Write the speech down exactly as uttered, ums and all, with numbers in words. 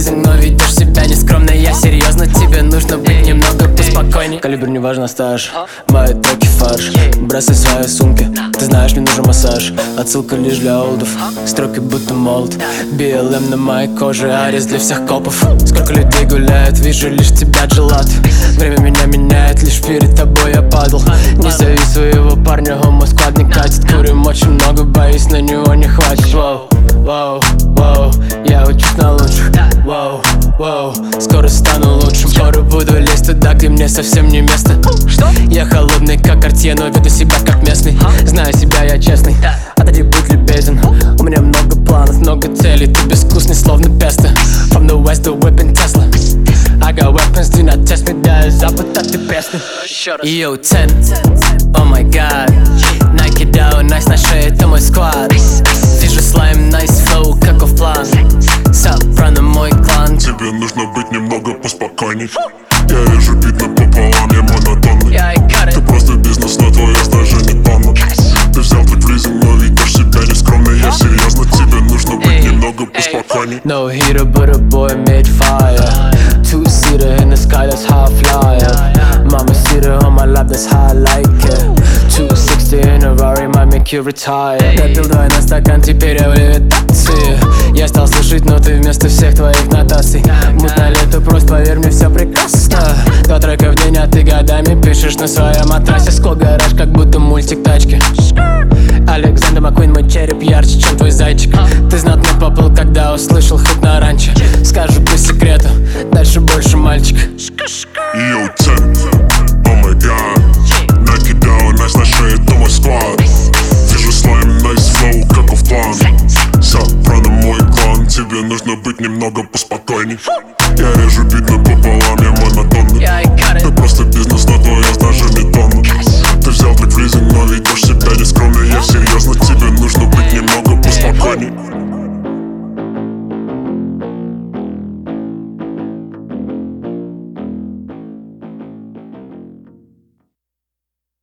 серьезный, но ведешь себя нескромно. Я серьезно, тебе нужно быть немного поспокойней. Калибр не важно, стаж, мои треки фарш. Бросай свои сумки, ты знаешь, мне нужен массаж. Отсылка лишь для олдов, строки будто молот. би эл эм на моей коже, арес для всех копов. Сколько людей гуляет, вижу лишь тебя, джелат. Время меня меняет, лишь перед тобой я падал. Не зови своего парня, homo squad не катит. Курим очень много, боюсь, на него не хватит. Воу, воу, воу, я учусь на лучших. Воу, воу, скоро стану лучшим. Скоро буду лезть туда, где мне совсем не место. Я холодный, как Картье, но веду себя как местный. Знаю себя, я честный, отойди, будь любезен. У меня много планов, много целей, ты безвкусный, словно песто. From the west, the whipping Tesla. I got weapons, do not test me, да, запад, а ты пресный. Йоу, ten, oh my god. Nike Dow, nice на шее, это мой склад. Вижу слайм, nice flow, каков план. Сопрано мой клан. Тебе нужно быть немного поспокойней. Я вижу бит напополам, я монотонный. Yeah, ты просто бизнес, но твой аст даже не тонна. Ты взял так в лизинг, но ведешь себя нескромно. Я серьезно, тебе нужно быть немного поспокойней. No heater, but a boy made fire. Two-seater in the sky, that's how I fly up. Mama seater on my lap, that's how I like it. two sixty in a Rari might make you retire. Допил двойной на стакан, теперь я в левитации. Я стал слушать ноты вместо всех твоих нотаций. Мутно лето, просто поверь мне, все прекрасно. Два трека в день, а ты годами пишешь на своем матрасе. Скол гараж, как будто мультик тачки. Александр Маккуин, мой череп ярче, чем твой зайчик. Ты знатно попал, когда услышал хит на ранче. Скажу по секрету, дальше больше мальчик. Йоу, ten, oh my god. Nike Dow, nice на шее, это мой склад. Вижу слайм, nice flow, каков план. Сопрано мой клан, тебе нужно быть немного поспокойней.